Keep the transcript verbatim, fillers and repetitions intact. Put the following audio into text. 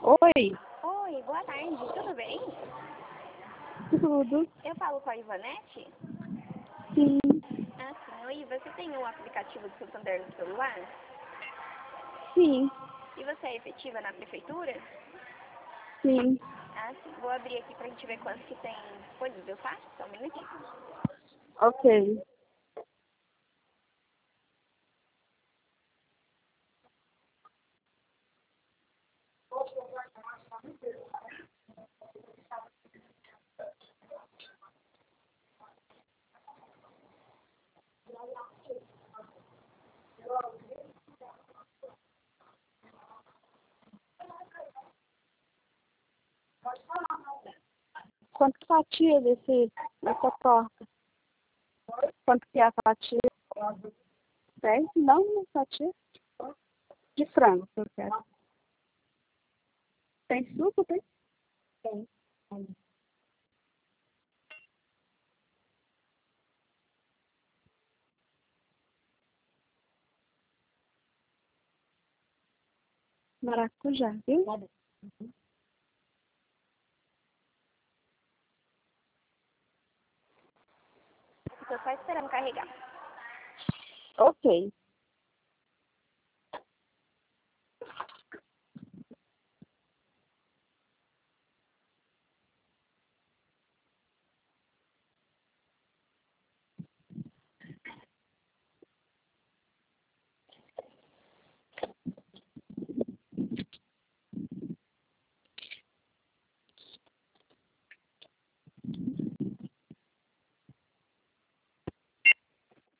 Oi, Oi, boa tarde, tudo bem? tudo? Eu falo com a Ivanete? Sim, Ah, sim. Oi, você tem um aplicativo do Santander no celular? sim, E você é efetiva na prefeitura? sim. Ah, sim. Vou abrir aqui pra gente ver quanto que tem disponível, tá? Só um minutinho. Ok. Quanto que fatia desse, dessa torta? Quanto que é a fatia? Dez? Não, uma fatia de frango que eu quero. Tem suco, tem? Tem. Maracujá, viu? Estou só esperando carregar. Ok.